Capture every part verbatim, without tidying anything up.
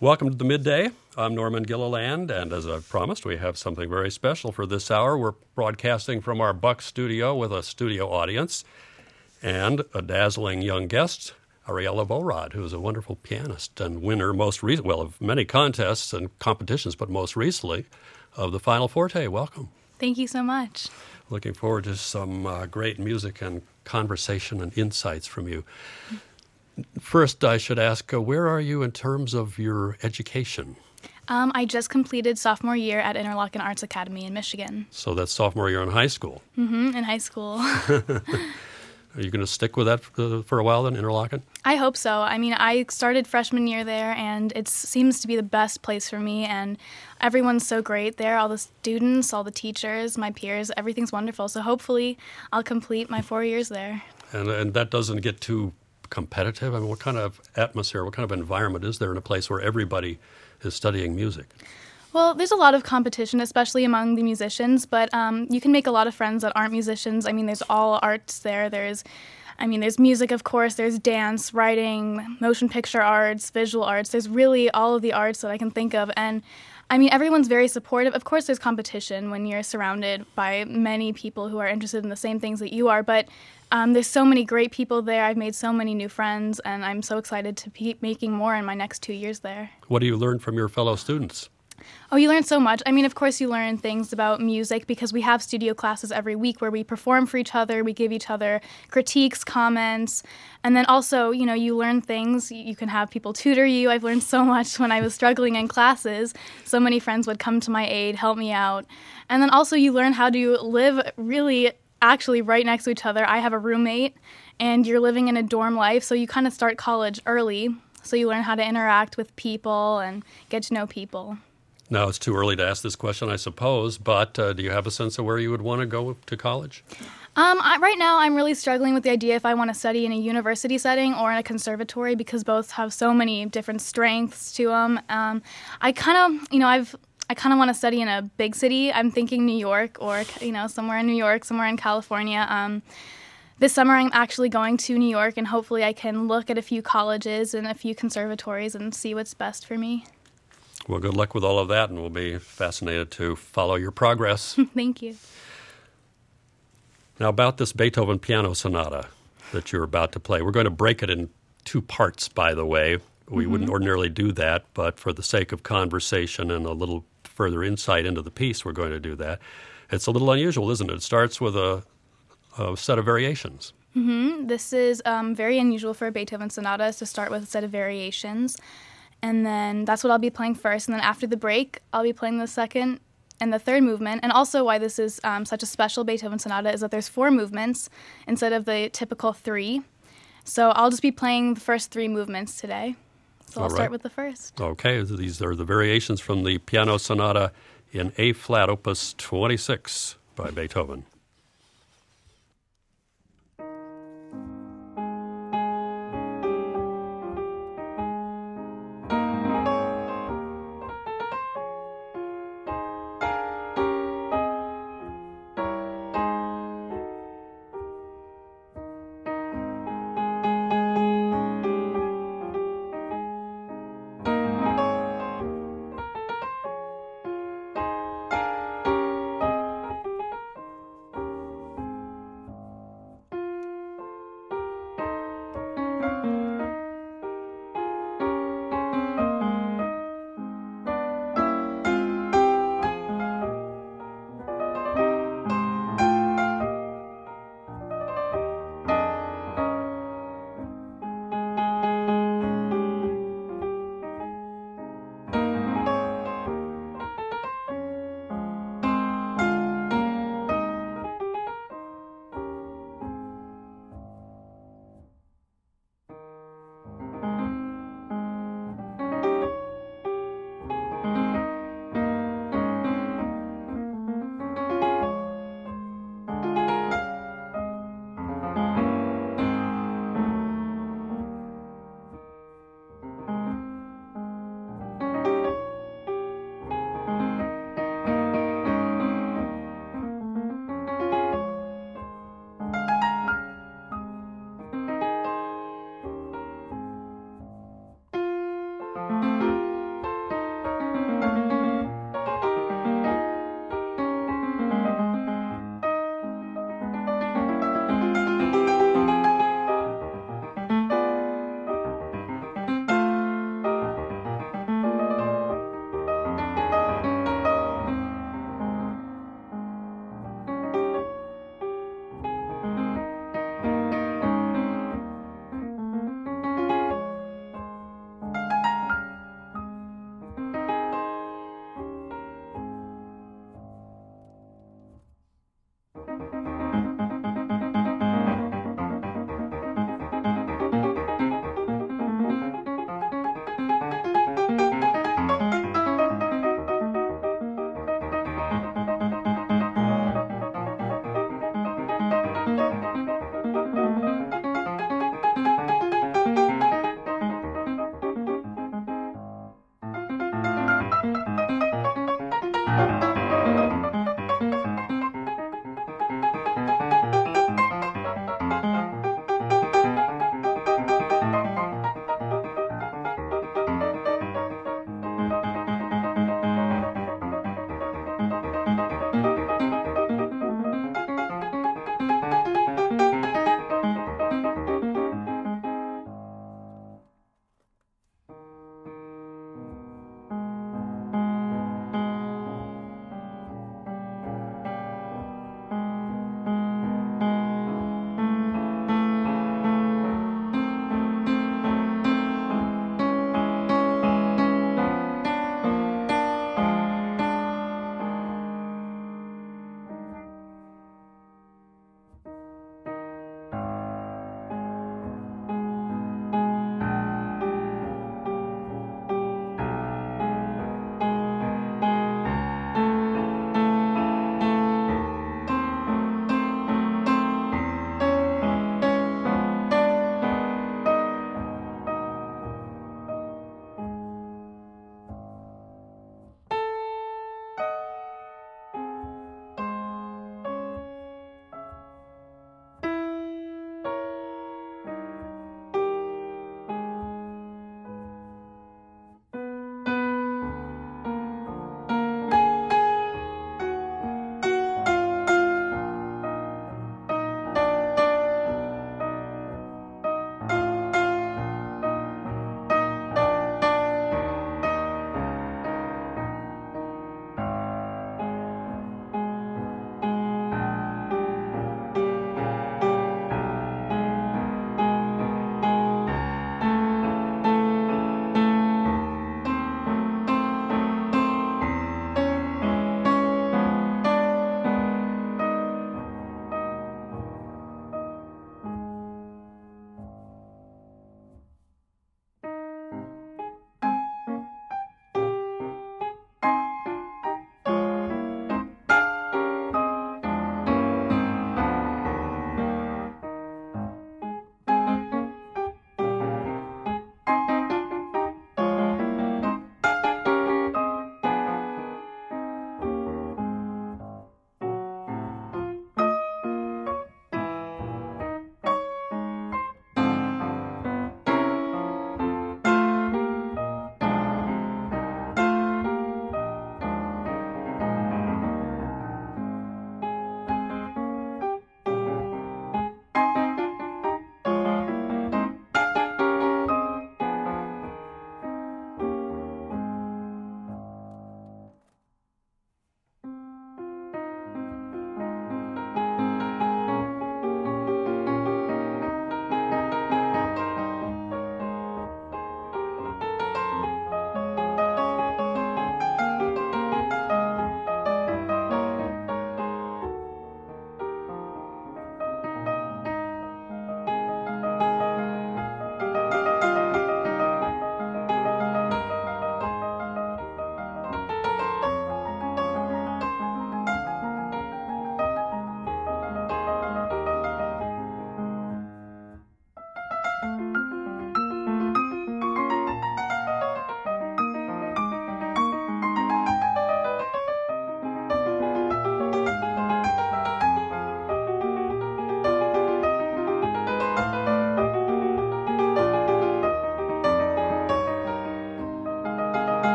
Welcome to the Midday. I'm Norman Gilliland, and as I promised, we have something very special for this hour. We're broadcasting from our Buck studio with a studio audience and a dazzling young guest, Ariella Vorod, who is a wonderful pianist and winner most recently, well, of many contests and competitions, but most recently of the Final Forte. Welcome. Thank you so much. Looking forward to some uh, great music and conversation and insights from you. First, I should ask, uh, where are you in terms of your education? Um, I just completed sophomore year at Interlochen Arts Academy in Michigan. So that's sophomore year in high school. Mm-hmm, in high school. Are you going to stick with that for, for a while then, Interlochen? I hope so. I mean, I started freshman year there, and it seems to be the best place for me, and everyone's so great there. All the students, all the teachers, my peers, everything's wonderful. So hopefully I'll complete my four years there. And, and that doesn't get too competitive? I mean, what kind of atmosphere, what kind of environment is there in a place where everybody is studying music? Well, there's a lot of competition, especially among the musicians, but um, you can make a lot of friends that aren't musicians. I mean, there's all arts there. There's, I mean, there's music, of course. There's dance, writing, motion picture arts, visual arts. There's really all of the arts that I can think of, and I mean, everyone's very supportive. Of course, there's competition when you're surrounded by many people who are interested in the same things that you are, but um, there's so many great people there. I've made so many new friends, and I'm so excited to keep making more in my next two years there. What do you learn from your fellow students? Oh, you learn so much. I mean, of course, you learn things about music because we have studio classes every week where we perform for each other, we give each other critiques, comments, and then also, you know, you learn things. You can have people tutor you. I've learned so much when I was struggling in classes. So many friends would come to my aid, help me out. And then also you learn how to live really actually right next to each other. I have a roommate, and you're living in a dorm life, so you kind of start college early. So you learn how to interact with people and get to know people. Now, it's too early to ask this question, I suppose, but uh, do you have a sense of where you would want to go to college? Um, I, right now, I'm really struggling with the idea if I want to study in a university setting or in a conservatory because both have so many different strengths to them. Um, I kind of, you know, I've I kind of want to study in a big city. I'm thinking New York or, you know, somewhere in New York, somewhere in California. Um, this summer, I'm actually going to New York, and hopefully I can look at a few colleges and a few conservatories and see what's best for me. Well, good luck with all of that, and we'll be fascinated to follow your progress. Thank you. Now, about this Beethoven piano sonata that you're about to play, we're going to break it in two parts, by the way. We mm-hmm. wouldn't ordinarily do that, but for the sake of conversation and a little further insight into the piece, we're going to do that. It's a little unusual, isn't it? It starts with a, a set of variations. Mm-hmm. This is um, very unusual for a Beethoven sonata, is to start with a set of variations. And then that's what I'll be playing first. And then after the break, I'll be playing the second and the third movement. And also why this is um, such a special Beethoven sonata is that there's four movements instead of the typical three. So I'll just be playing the first three movements today. So I'll All right. start with the first. Okay, these are the variations from the piano sonata in A-flat, opus twenty-six by Beethoven.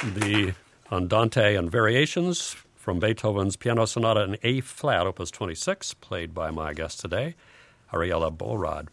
the Andante and Variations from Beethoven's Piano Sonata in A flat, Opus twenty-six, played by my guest today, Ariella Bolrad.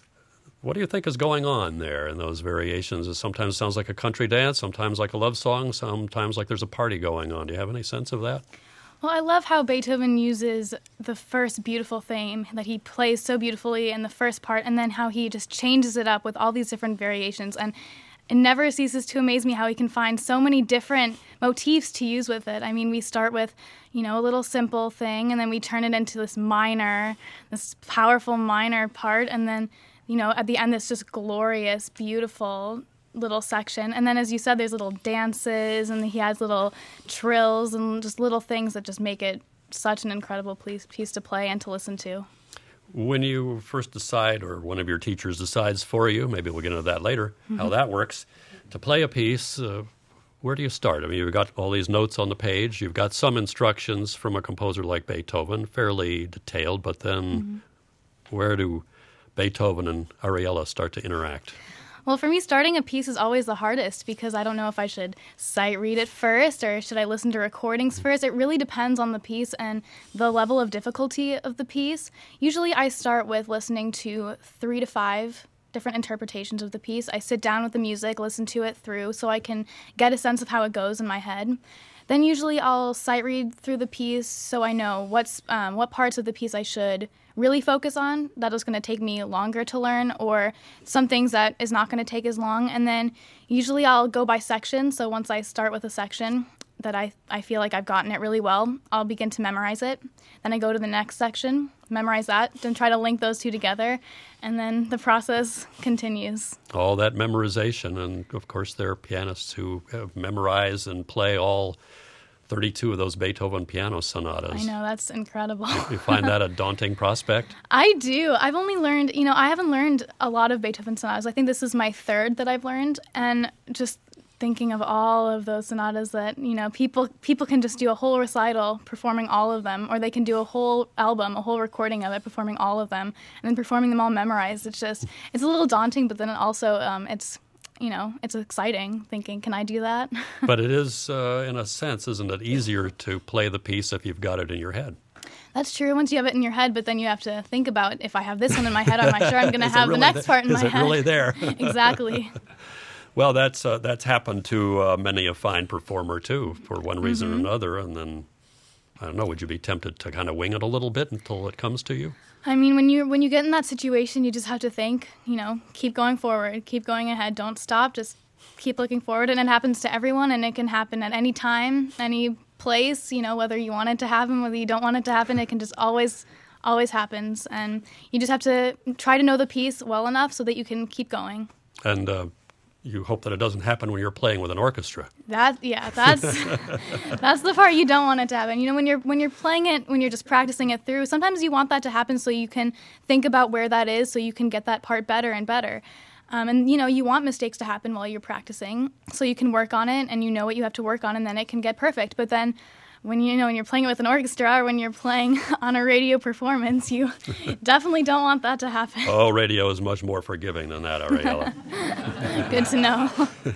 What do you think is going on there in those variations? It sometimes sounds like a country dance, sometimes like a love song, sometimes like there's a party going on. Do you have any sense of that? Well, I love how Beethoven uses the first beautiful theme that he plays so beautifully in the first part, and then how he just changes it up with all these different variations. And it never ceases to amaze me how he can find so many different motifs to use with it. I mean, we start with, you know, a little simple thing, and then we turn it into this minor, this powerful minor part, and then, you know, at the end, this just glorious, beautiful little section. And then, as you said, there's little dances, and he has little trills and just little things that just make it such an incredible piece, piece to play and to listen to. When you first decide, or one of your teachers decides for you, maybe we'll get into that later, mm-hmm. how that works, to play a piece, uh, where do you start? I mean, you've got all these notes on the page. You've got some instructions from a composer like Beethoven, fairly detailed, but then mm-hmm. where do Beethoven and Ariella start to interact? Well, for me, starting a piece is always the hardest because I don't know if I should sight read it first or should I listen to recordings first. It really depends on the piece and the level of difficulty of the piece. Usually I start with listening to three to five different interpretations of the piece. I sit down with the music, listen to it through so I can get a sense of how it goes in my head. Then usually I'll sight read through the piece so I know what's um, what parts of the piece I should really focus on that is going to take me longer to learn, or some things that is not going to take as long. And then usually I'll go by section. So once I start with a section that I, I feel like I've gotten it really well, I'll begin to memorize it. Then I go to the next section, memorize that, then try to link those two together, and then the process continues. All that memorization, and of course there are pianists who have memorized and play all thirty-two of those Beethoven piano sonatas. I know, that's incredible. You find that a daunting prospect? I do. I've only learned, you know, I haven't learned a lot of Beethoven sonatas. I think this is my third that I've learned, and just thinking of all of those sonatas that, you know, people people can just do a whole recital performing all of them, or they can do a whole album, a whole recording of it performing all of them, and then performing them all memorized. It's just, it's a little daunting, but then also um, it's, you know, it's exciting thinking, can I do that? But it is, uh, in a sense, isn't it easier to play the piece if you've got it in your head? That's true once you have it in your head, but then you have to think about, if I have this one in my head, am I sure I'm going to have really the next th- part in my head? Is it really there? Exactly. Well, that's uh, that's happened to uh, many a fine performer, too, for one reason mm-hmm. or another. And then, I don't know, would you be tempted to kind of wing it a little bit until it comes to you? I mean, when you when you get in that situation, you just have to think, you know, keep going forward, keep going ahead, don't stop, just keep looking forward. And it happens to everyone, and it can happen at any time, any place, you know, whether you want it to happen, whether you don't want it to happen, it can just always, always happens. And you just have to try to know the piece well enough so that you can keep going. And uh, you hope that it doesn't happen when you're playing with an orchestra. That, yeah, that's that's the part you don't want it to happen. You know, when you're when you're playing it, when you're just practicing it through, sometimes you want that to happen so you can think about where that is, so you can get that part better and better. Um, and, you know, you want mistakes to happen while you're practicing so you can work on it and you know what you have to work on, and then it can get perfect. But then when, you know, when you're playing it with an orchestra or when you're playing on a radio performance, you definitely don't want that to happen. Oh, radio is much more forgiving than that, Ariella. Good to know.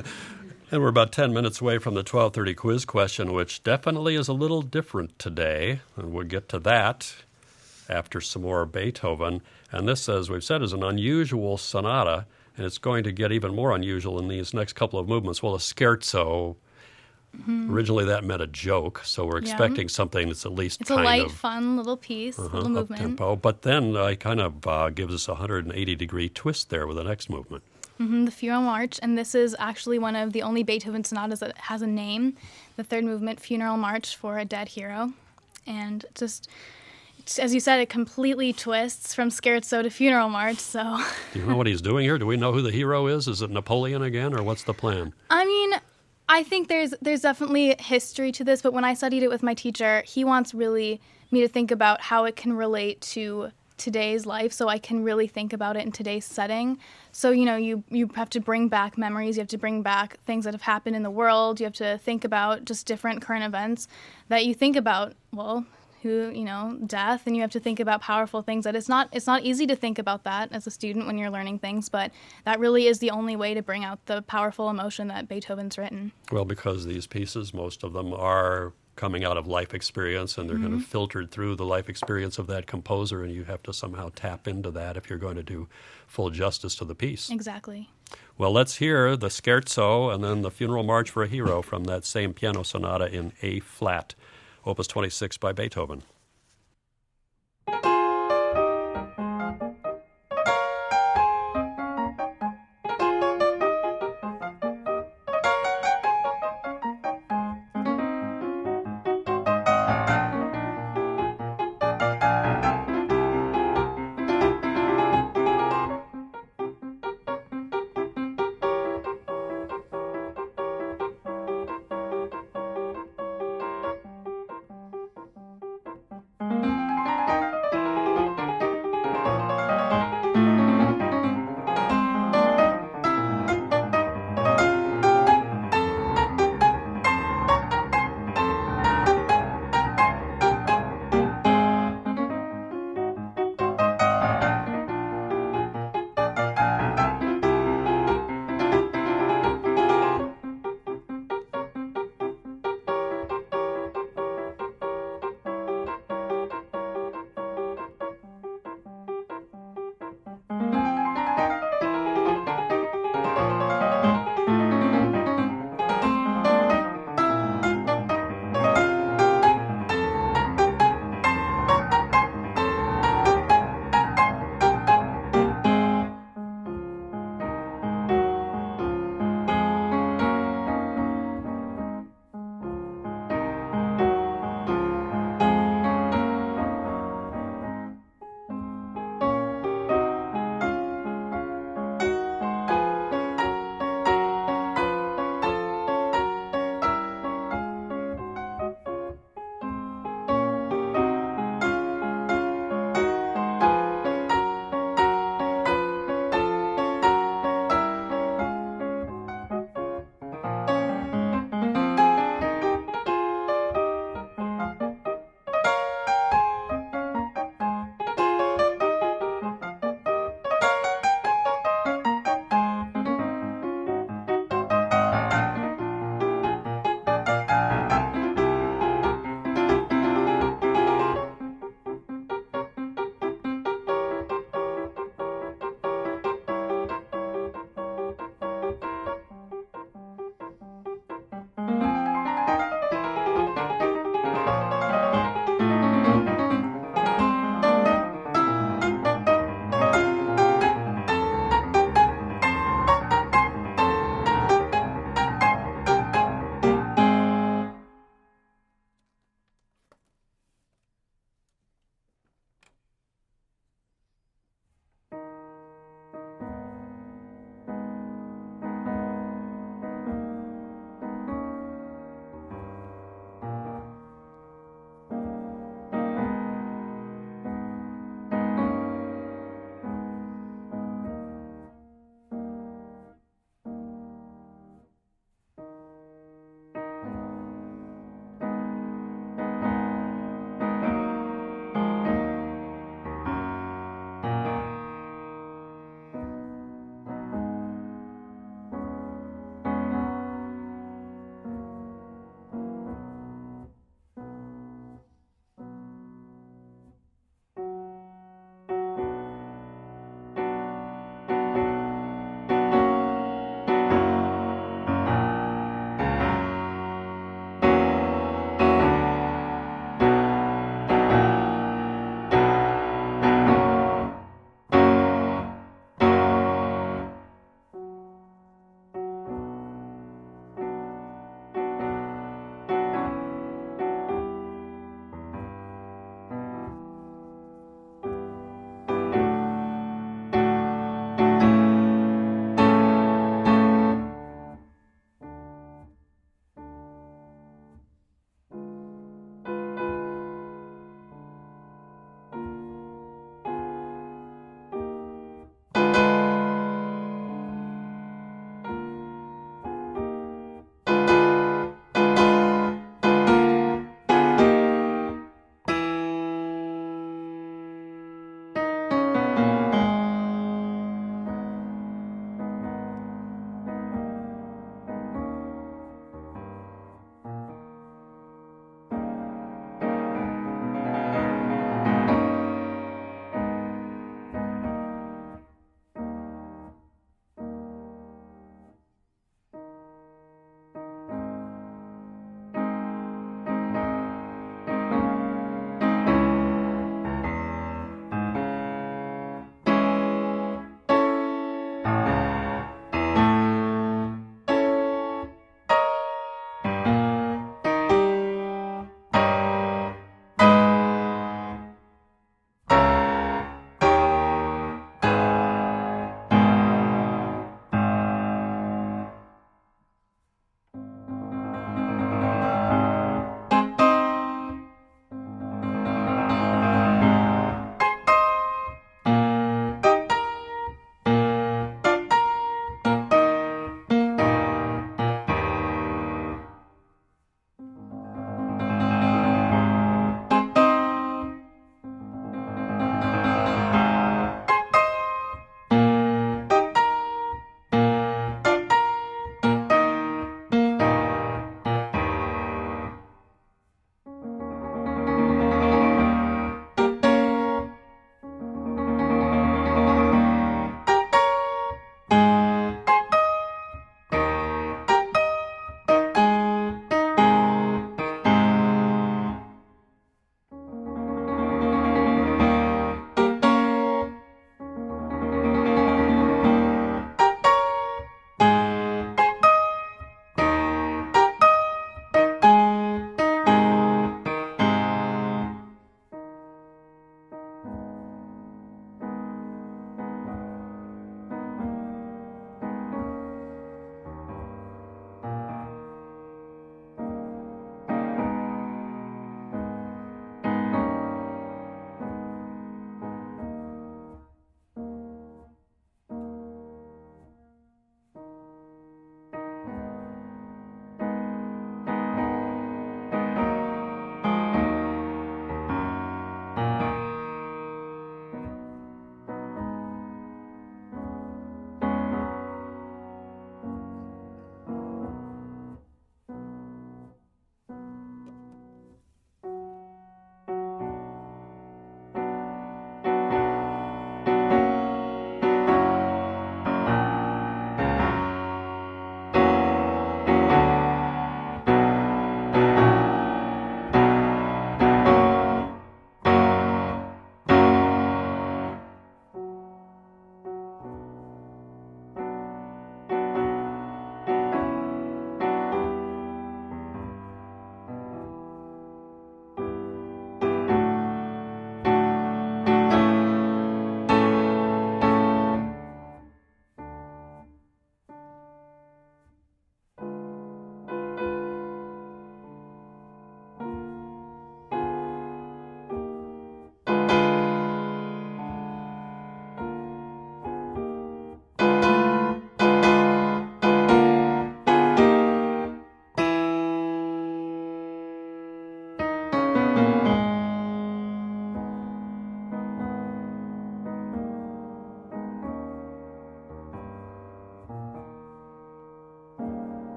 And we're about ten minutes away from the twelve thirty quiz question, which definitely is a little different today. And we'll get to that after some more Beethoven. And this, as we've said, is an unusual sonata. And it's going to get even more unusual in these next couple of movements. Well, a scherzo, mm-hmm. originally that meant a joke, so we're expecting yeah. something that's at least it's kind of... It's a light, of, fun little piece, uh-huh, little movement. Up-tempo. But then uh, it kind of uh, gives us a one hundred eighty degree twist there with the next movement. Mm-hmm, the Funeral March, and this is actually one of the only Beethoven sonatas that has a name, the third movement, Funeral March for a Dead Hero. And just... as you said, it completely twists from scherzo to Funeral March, so... Do you know what he's doing here? Do we know who the hero is? Is it Napoleon again, or what's the plan? I mean, I think there's there's definitely history to this, but when I studied it with my teacher, he wants really me to think about how it can relate to today's life, so I can really think about it in today's setting. So, you know, you, you have to bring back memories, you have to bring back things that have happened in the world, you have to think about just different current events that you think about, well... who, you know, death, and you have to think about powerful things that it's not it's not easy to think about that as a student when you're learning things, but that really is the only way to bring out the powerful emotion that Beethoven's written. Well, because these pieces, most of them are coming out of life experience, and they're Mm-hmm. kind of filtered through the life experience of that composer, and you have to somehow tap into that if you're going to do full justice to the piece. Exactly. Well, let's hear the Scherzo and then the Funeral March for a Hero from that same piano sonata in A flat, Opus twenty-six by Beethoven.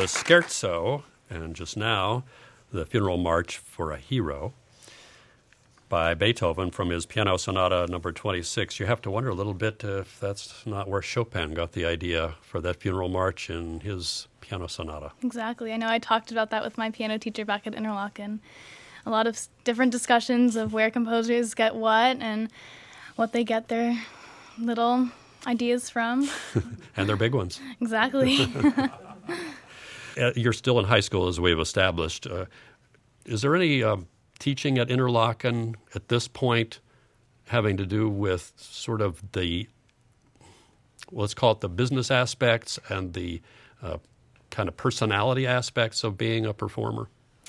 the Scherzo, and just now, the Funeral March for a Hero by Beethoven from his Piano Sonata number twenty-six. You have to wonder a little bit if that's not where Chopin got the idea for that funeral march in his Piano Sonata. Exactly. I know I talked about that with my piano teacher back at Interlochen. A lot of different discussions of where composers get what and what they get their little ideas from. And they're big ones. Exactly. Uh, You're still in high school, as we've established. Uh, is there any um, teaching at Interlochen at this point having to do with sort of the, well, let's call it the business aspects and the uh, kind of personality aspects of being a performer?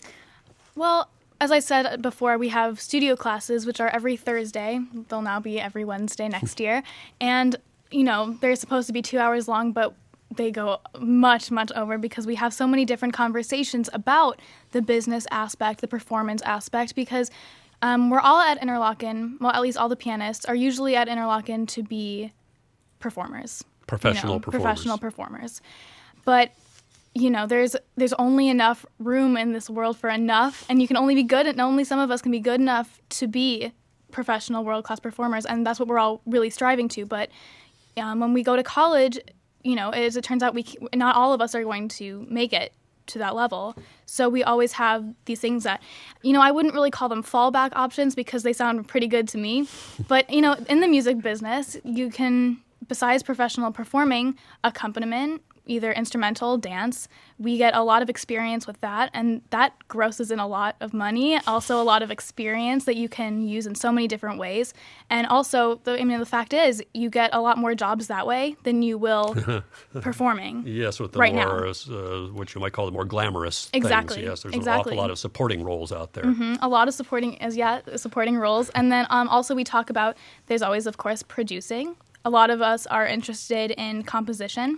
Well, as I said before, we have studio classes, which are every Thursday. They'll now be every Wednesday next year. And, you know, they're supposed to be two hours long, but they go much, much over because we have so many different conversations about the business aspect, the performance aspect, because um, we're all at Interlochen, well, at least all the pianists are usually at Interlochen to be performers. Professional you know, performers. Professional performers. But, you know, there's there's only enough room in this world for enough, and you can only be good, and only some of us can be good enough to be professional world-class performers, and that's what we're all really striving to. But um, when we go to college, you know, as it turns out, we not all of us are going to make it to that level. So we always have these things that, you know, I wouldn't really call them fallback options because they sound pretty good to me. But, you know, in the music business, you can, besides professional performing, accompaniment, either instrumental, dance, we get a lot of experience with that, and that grosses in a lot of money, also a lot of experience that you can use in so many different ways. And also, the, I mean, the fact is, you get a lot more jobs that way than you will performing. Yes, with the right more, now. uh, what you might call the more glamorous Exactly. things. Yes, there's Exactly. an awful lot of supporting roles out there. Mm-hmm. A lot of supporting, as yeah, supporting roles. And then um, also we talk about, there's always, of course, producing. A lot of us are interested in composition.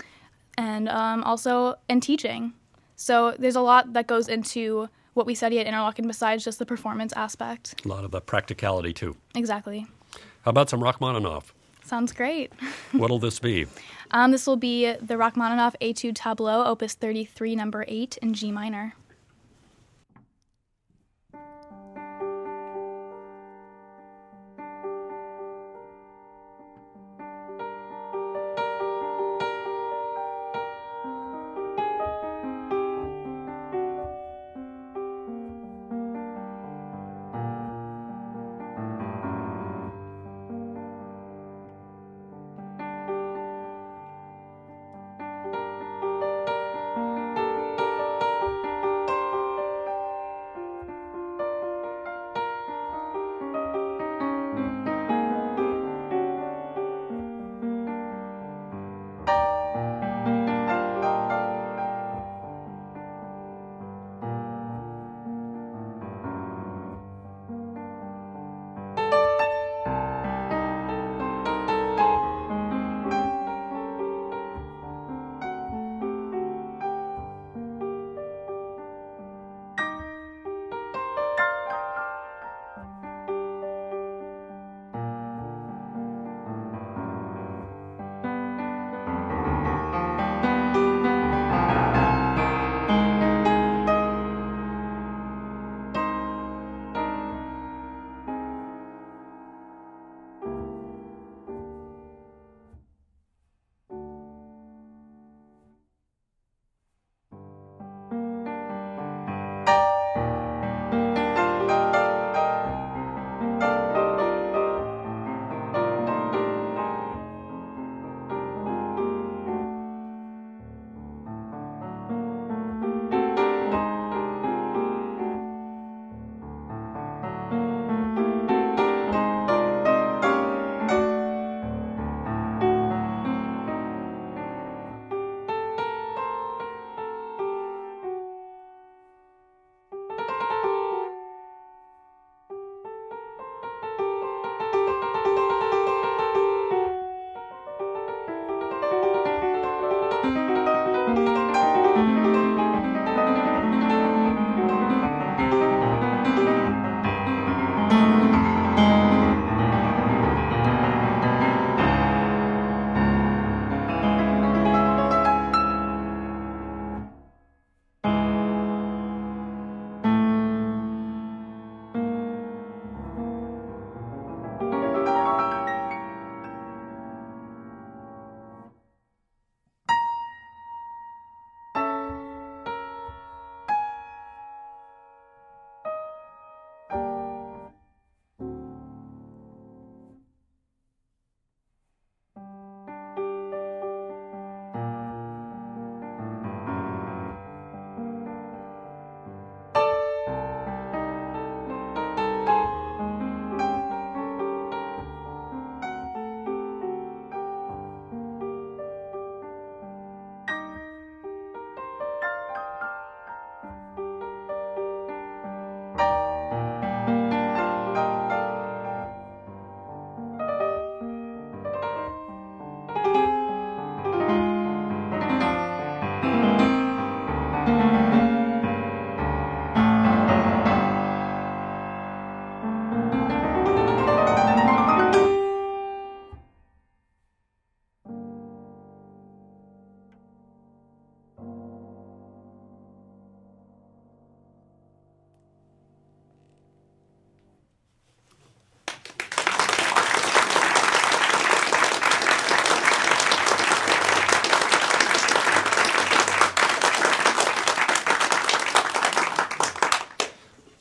And um, also in teaching. So there's a lot that goes into what we study at Interlochen besides just the performance aspect. A lot of the practicality, too. Exactly. How about some Rachmaninoff? Sounds great. What'll this be? Um, this will be the Rachmaninoff Etude Tableau, Opus thirty-three, number eight in G minor.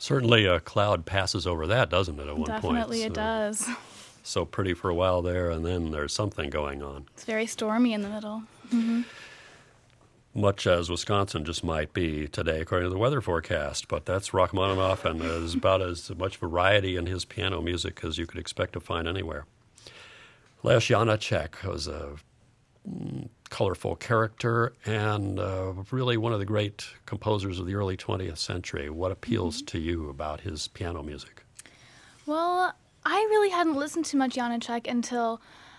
Certainly a cloud passes over that, doesn't it, at one point? Definitely it So- does. So pretty for a while there, and then there's something going on. It's very stormy in the middle. Much as Wisconsin just might be today, according to the weather forecast. But that's Rachmaninoff, and there's about as much variety in his piano music as you could expect to find anywhere. Les Janacek was a mm, colorful character and uh, really one of the great composers of the early twentieth century. What appeals to you about his piano music? Well, I really hadn't listened to much Janacek until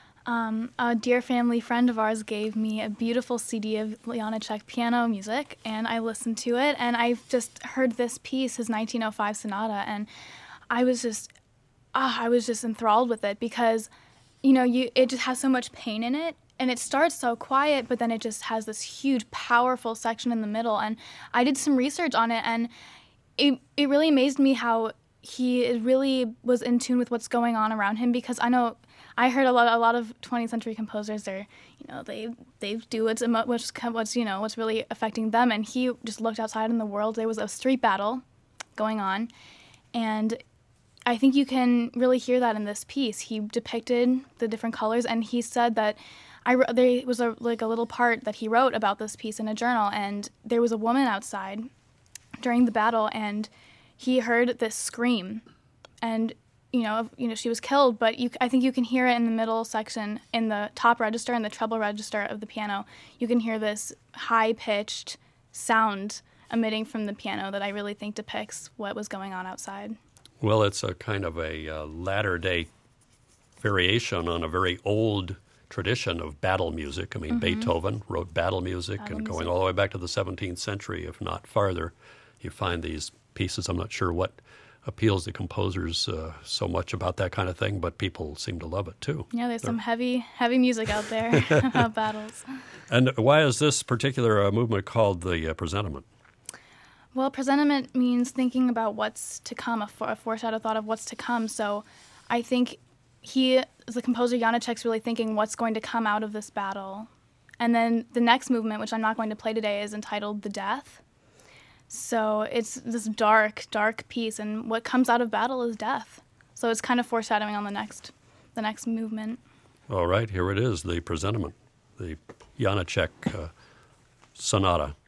um, a dear family friend of ours gave me a beautiful C D of Janacek piano music, and I listened to it, and I just heard this piece, his nineteen oh five sonata, and I was just, ah, I was just enthralled with it because, you know, you it just has so much pain in it, and it starts so quiet, but then it just has this huge, powerful section in the middle, and I did some research on it, and it it really amazed me how he really was in tune with what's going on around him, because I know I heard a lot a lot of twentieth century composers, they're, you know, they they do what's emo- what's what's you know what's really affecting them, and he just looked outside in the world. There was a street battle going on, and I think you can really hear that in this piece. He depicted the different colors, and he said that I wr- there was a like a little part that he wrote about this piece in a journal, and there was a woman outside during the battle, and he heard this scream, and you know, you know, she was killed. But you, I think you can hear it in the middle section, in the top register and the treble register of the piano. You can hear this high-pitched sound emitting from the piano that I really think depicts what was going on outside. Well, it's a kind of a uh, latter-day variation on a very old tradition of battle music. I mean, Beethoven wrote battle music, Battle and going music. all the way back to the seventeenth century, if not farther, you find these pieces. I'm not sure what appeals to composers uh, so much about that kind of thing, but people seem to love it too. Yeah, there's some heavy, heavy music out there about battles. And why is this particular uh, movement called the uh, presentiment? Well, presentiment means thinking about what's to come, a, fore- a foreshadow thought of what's to come. So I think he, as the composer, Janacek's really thinking what's going to come out of this battle. And then the next movement, which I'm not going to play today, is entitled The Death. So it's this dark, dark piece, and what comes out of battle is death. So it's kind of foreshadowing on the next, the next movement. All right, here it is, the presentiment, the Janacek uh, sonata.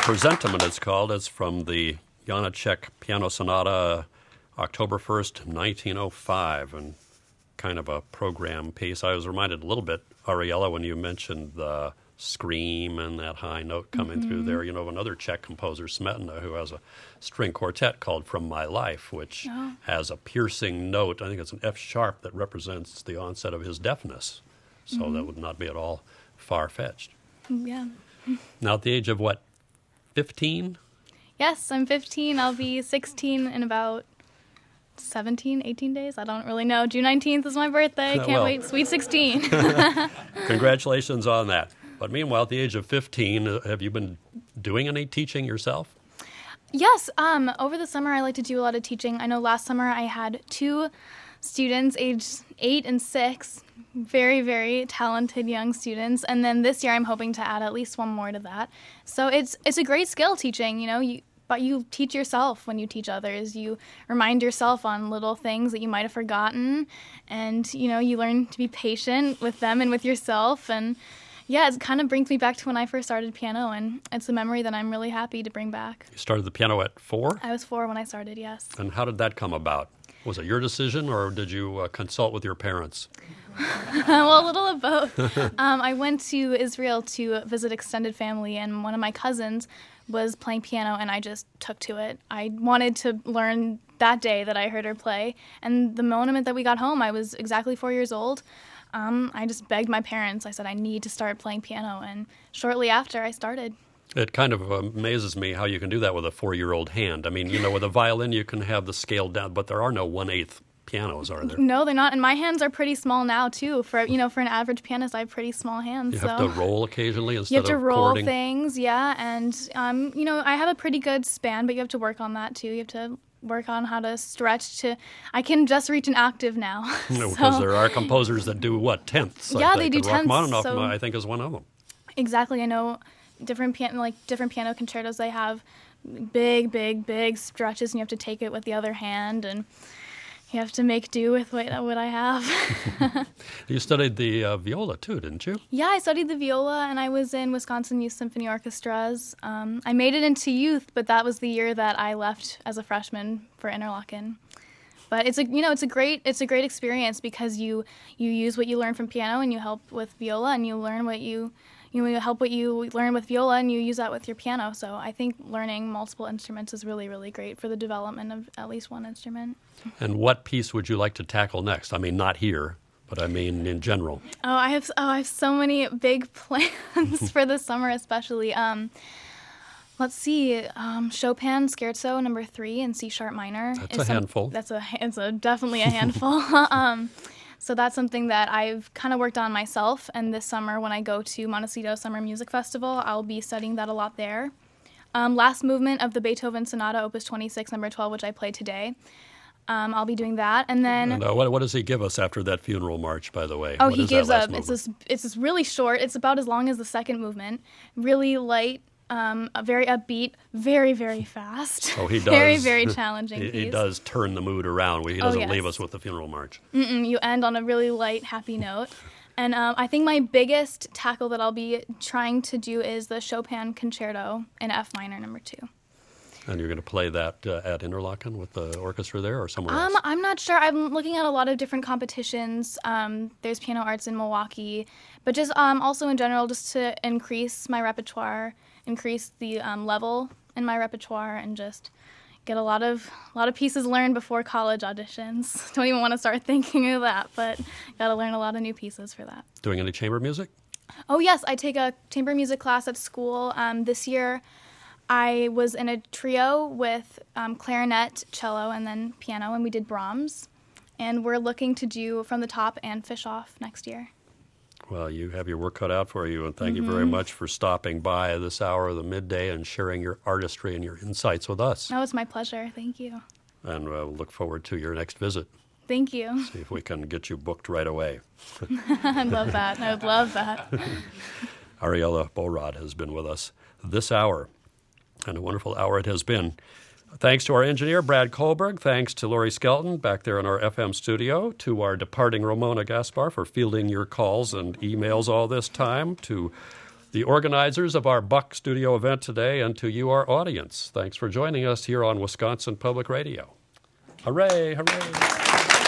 Presentiment, it's called. It's from the Janacek Piano Sonata, October first, nineteen oh five, and kind of a program piece. I was reminded a little bit, Ariella, when you mentioned the scream and that high note coming mm-hmm. through there, you know, of another Czech composer, Smetana, who has a string quartet called From My Life, which oh. has a piercing note. I think it's an F sharp that represents the onset of his deafness. So mm-hmm. that would not be at all far-fetched. Yeah. Now, at the age of what, fifteen? Yes, I'm fifteen. I'll be sixteen in about seventeen, eighteen days. I don't really know. June nineteenth is my birthday. Can't well, wait. Sweet sixteen. Congratulations on that. But meanwhile, at the age of fifteen, have you been doing any teaching yourself? Yes. Um, over the summer, I like to do a lot of teaching. I know last summer I had two students, aged eight and six, very, very talented young students. And then this year I'm hoping to add at least one more to that. So it's it's a great skill teaching, you know, you, but you teach yourself when you teach others. You remind yourself on little things that you might have forgotten. And, you know, you learn to be patient with them and with yourself. And yeah, it kind of brings me back to when I first started piano, and it's a memory that I'm really happy to bring back. You started the piano at four? I was four when I started, yes. And how did that come about? Was it your decision, or did you uh, consult with your parents? Well, a little of both. um, I went to Israel to visit extended family, and one of my cousins was playing piano, and I just took to it. I wanted to learn that day that I heard her play, and the moment that we got home, I was exactly four years old. Um, I just begged my parents. I said, I need to start playing piano, and shortly after, I started. It kind of amazes me how you can do that with a four-year-old hand. I mean, you know, with a violin, you can have the scale down, but there are no one-eighth pianos, are there? No, they're not, and my hands are pretty small now, too. For, you know, for an average pianist, I have pretty small hands. You so. have to roll occasionally instead You have to of roll chording. things, yeah, and, um, you know, I have a pretty good span, but you have to work on that, too. You have to work on how to stretch to, I can just reach an octave now. No, so. Because there are composers that do, what, tenths? I Yeah, think. they do and tenths. Rachmaninoff, So I think, is one of them. Exactly. I know different piano, like different piano concertos, they have big, big, big stretches, and you have to take it with the other hand, and you have to make do with what, what I have. You studied the uh, viola, too, didn't you? Yeah, I studied the viola, and I was in Wisconsin Youth Symphony Orchestras. Um, I made it into youth, but that was the year that I left as a freshman for Interlochen. But it's a you know it's a great it's a great experience because you you use what you learn from piano and you help with viola, and you learn what you you help what you learn with viola, and you use that with your piano. So I think learning multiple instruments is really, really great for the development of at least one instrument. And what piece would you like to tackle next? I mean, not here, but I mean in general. Oh, I have oh I have so many big plans for the summer, especially. Um, let's see, um, Chopin Scherzo Number Three in C sharp minor. That's a some, handful. That's a it's a definitely a handful. um, So that's something that I've kind of worked on myself, and this summer when I go to Montecito Summer Music Festival, I'll be studying that a lot there. Um, last movement of the Beethoven Sonata, Opus twenty-six, number twelve, which I played today. Um, I'll be doing that, and then... And, uh, what, what does he give us after that funeral march, by the way? Oh, what he gives a... It's this, it's this really short, it's about as long as the second movement, really light, Um, a very upbeat, very, very fast. Oh, he does. Very, very challenging he, piece. he does turn the mood around. He doesn't oh, yes. leave us with the funeral march. Mm-mm, you end on a really light, happy note. And um, I think my biggest tackle that I'll be trying to do is the Chopin Concerto in F minor, number two. And you're going to play that uh, at Interlochen with the orchestra there or somewhere um, else? I'm not sure. I'm looking at a lot of different competitions. Um, there's Piano Arts in Milwaukee. But just um, also in general, just to increase my repertoire, increase the um, level in my repertoire, and just get a lot of a lot of pieces learned before college auditions. Don't even want to start thinking of that, but got to learn a lot of new pieces for that. Doing any chamber music? Oh, yes. I take a chamber music class at school. Um, this year, I was in a trio with um, clarinet, cello, and then piano, and we did Brahms. And we're looking to do From the Top and Fischoff next year. Well, you have your work cut out for you, and thank mm-hmm. you very much for stopping by this hour of the midday and sharing your artistry and your insights with us. Oh, it's my pleasure. Thank you. And we'll look forward to your next visit. Thank you. See if we can get you booked right away. I'd love that. I would love that. Ariella Borod has been with us this hour, and a wonderful hour it has been. Thanks to our engineer, Brad Kohlberg. Thanks to Lori Skelton back there in our F M studio. To our departing Ramona Gaspar for fielding your calls and emails all this time. To the organizers of our Buck Studio event today, and to you, our audience. Thanks for joining us here on Wisconsin Public Radio. Hooray, hooray.